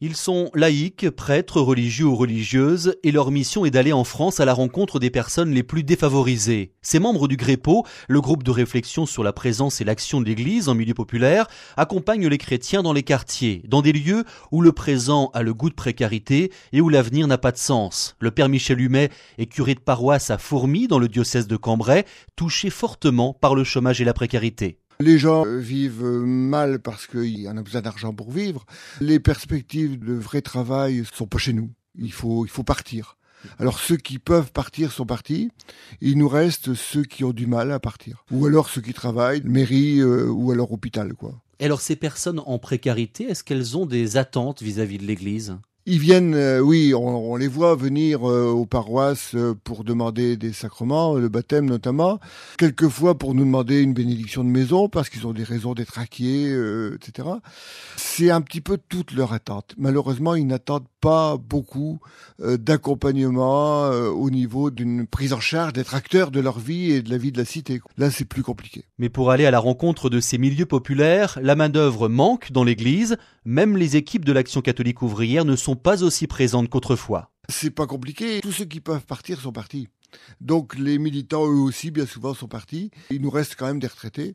Ils sont laïcs, prêtres, religieux ou religieuses, et leur mission est d'aller en France à la rencontre des personnes les plus défavorisées. Ces membres du GREPO, le groupe de réflexion sur la présence et l'action de l'Église en milieu populaire, accompagnent les chrétiens dans les quartiers, dans des lieux où le présent a le goût de précarité et où l'avenir n'a pas de sens. Le père Michel Humet est curé de paroisse à Fourmies, dans le diocèse de Cambrai, touché fortement par le chômage et la précarité. Les gens vivent mal parce qu'il y en a besoin d'argent pour vivre. Les perspectives de vrai travail sont pas chez nous. Il faut partir. Alors ceux qui peuvent partir sont partis. Il nous reste ceux qui ont du mal à partir. Ou alors ceux qui travaillent, mairie ou alors hôpital, quoi. Et alors ces personnes en précarité, est-ce qu'elles ont des attentes vis-à-vis de l'Église ? Ils viennent, oui, on les voit venir aux paroisses pour demander des sacrements, le baptême notamment, quelquefois pour nous demander une bénédiction de maison parce qu'ils ont des raisons d'être inquiets, etc. C'est un petit peu toute leur attente. Malheureusement, ils n'attendent pas beaucoup d'accompagnement au niveau d'une prise en charge, d'être acteurs de leur vie et de la vie de la cité. Là, c'est plus compliqué. Mais pour aller à la rencontre de ces milieux populaires, la main-d'œuvre manque dans l'Église. Même les équipes de l'Action catholique ouvrière ne sont pas aussi présentes qu'autrefois. C'est pas compliqué. Tous ceux qui peuvent partir sont partis. Donc les militants, eux aussi, bien souvent, sont partis. Il nous reste quand même des retraités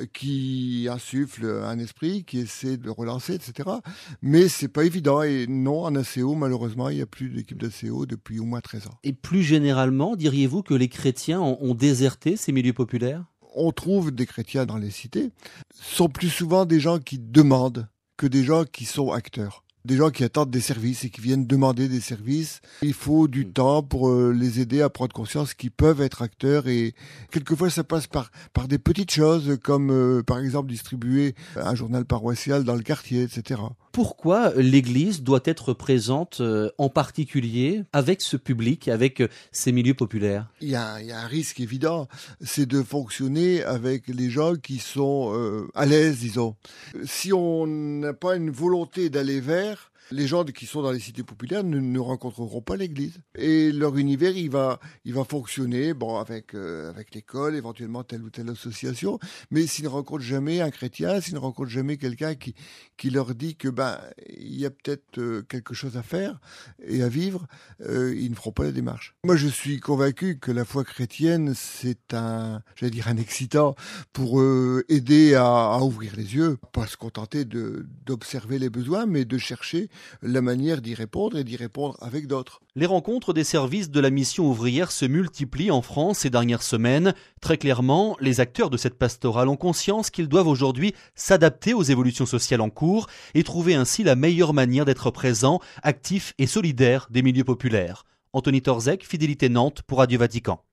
qui insufflent un esprit, qui essaient de relancer, etc. Mais c'est pas évident. Et non, en ACO, malheureusement, il n'y a plus d'équipe d'ACO depuis au moins 13 ans. Et plus généralement, diriez-vous que les chrétiens ont déserté ces milieux populaires ? On trouve des chrétiens dans les cités. Ce sont plus souvent des gens qui demandent que des gens qui sont acteurs. Des gens qui attendent des services et qui viennent demander des services. Il faut du temps pour les aider à prendre conscience qu'ils peuvent être acteurs et quelquefois ça passe par des petites choses comme par exemple distribuer un journal paroissial dans le quartier, etc. Pourquoi l'Église doit être présente en particulier avec ce public, avec ces milieux populaires ? Il y a un risque évident, c'est de fonctionner avec les gens qui sont à l'aise, disons. Si on n'a pas une volonté d'aller vers, les gens qui sont dans les cités populaires ne rencontreront pas l'Église. Et leur univers, il va fonctionner avec l'école, éventuellement telle ou telle association. Mais s'ils ne rencontrent jamais un chrétien, s'ils ne rencontrent jamais quelqu'un qui leur dit que il y a peut-être quelque chose à faire et à vivre, ils ne feront pas la démarche. Moi, je suis convaincu que la foi chrétienne, c'est un excitant pour aider à ouvrir les yeux, pas se contenter d'observer les besoins, mais de chercher la manière d'y répondre et d'y répondre avec d'autres. Les rencontres des services de la mission ouvrière se multiplient en France ces dernières semaines. Très clairement, les acteurs de cette pastorale ont conscience qu'ils doivent aujourd'hui s'adapter aux évolutions sociales en cours et trouver ainsi la meilleure manière d'être présents, actifs et solidaires des milieux populaires. Anthony Torzek, Fidélité Nantes pour Radio Vatican.